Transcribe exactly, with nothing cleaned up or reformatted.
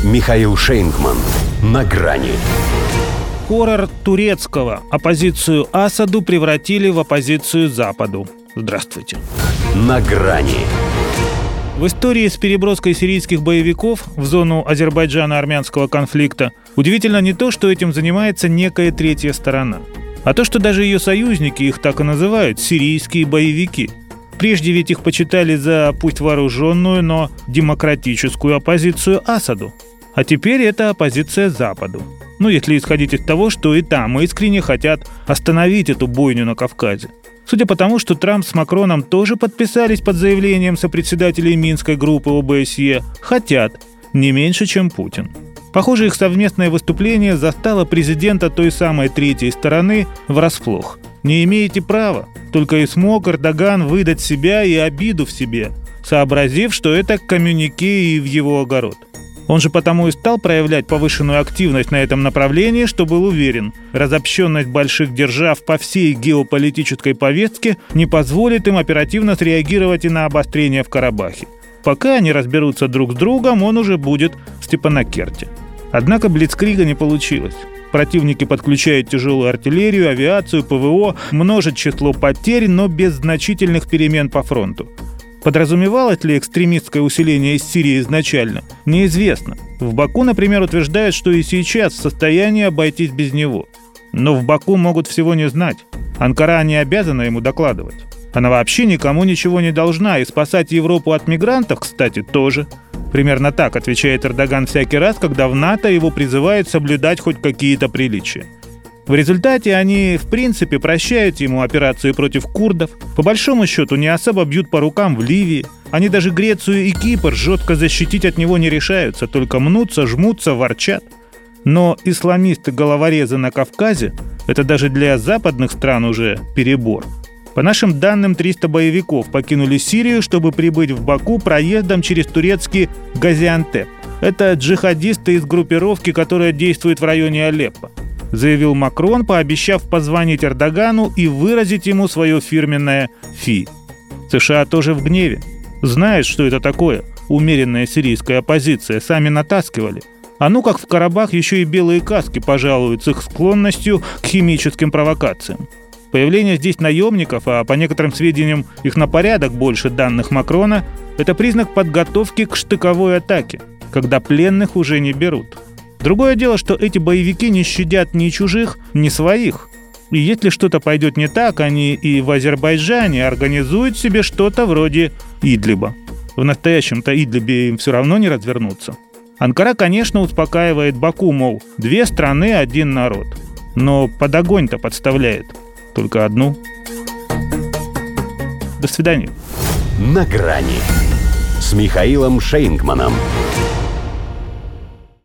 Михаил Шейнгман. На грани. Хоррор турецкого. Оппозицию Асаду превратили в оппозицию Западу. Здравствуйте. На грани. В истории с переброской сирийских боевиков в зону Азербайджано-армянского конфликта удивительно не то, что этим занимается некая третья сторона, а то, что даже ее союзники их так и называют – сирийские боевики. Прежде ведь их почитали за пусть вооруженную, но демократическую оппозицию Асаду. А теперь это оппозиция Западу. Ну, если исходить из того, что и там искренне хотят остановить эту бойню на Кавказе. Судя по тому, что Трамп с Макроном тоже подписались под заявлением сопредседателей Минской группы ОБСЕ, хотят не меньше, чем Путин. Похоже, их совместное выступление застало президента той самой третьей стороны врасплох. Не имеете права, только и смог Эрдоган выдать себя и обиду в себе, сообразив, что это коммюнике и в его огород. Он же потому и стал проявлять повышенную активность на этом направлении, что был уверен, разобщенность больших держав по всей геополитической повестке не позволит им оперативно среагировать и на обострение в Карабахе. Пока они разберутся друг с другом, он уже будет в Степанакерте. Однако блицкрига не получилось. Противники подключают тяжелую артиллерию, авиацию, ПВО, множат число потерь, но без значительных перемен по фронту. Подразумевалось ли экстремистское усиление из Сирии изначально? Неизвестно. В Баку, например, утверждают, что и сейчас в состоянии обойтись без него. Но в Баку могут всего не знать. Анкара не обязана ему докладывать. Она вообще никому ничего не должна, и спасать Европу от мигрантов, кстати, тоже. Примерно так отвечает Эрдоган всякий раз, когда в НАТО его призывают соблюдать хоть какие-то приличия. В результате они, в принципе, прощают ему операции против курдов. По большому счету, не особо бьют по рукам в Ливии. Они даже Грецию и Кипр жестко защитить от него не решаются, только мнутся, жмутся, ворчат. Но исламисты-головорезы на Кавказе – это даже для западных стран уже перебор. По нашим данным, триста боевиков покинули Сирию, чтобы прибыть в Баку проездом через турецкий Газиантеп. Это джихадисты из группировки, которая действует в районе Алеппо, заявил Макрон, пообещав позвонить Эрдогану и выразить ему свое фирменное «фи». США тоже в гневе. Знают, что это такое. Умеренная сирийская оппозиция. Сами натаскивали. А ну как в Карабах еще и белые каски пожалуют с их склонностью к химическим провокациям. Появление здесь наемников, а по некоторым сведениям их на порядок больше данных Макрона, это признак подготовки к штыковой атаке, когда пленных уже не берут. Другое дело, что эти боевики не щадят ни чужих, ни своих. И если что-то пойдет не так, они и в Азербайджане организуют себе что-то вроде Идлиба. В настоящем-то Идлибе им все равно не развернуться. Анкара, конечно, успокаивает Баку, мол, две страны, один народ. Но под огонь-то подставляет только одну. До свидания. На грани с Михаилом Шейнгманом.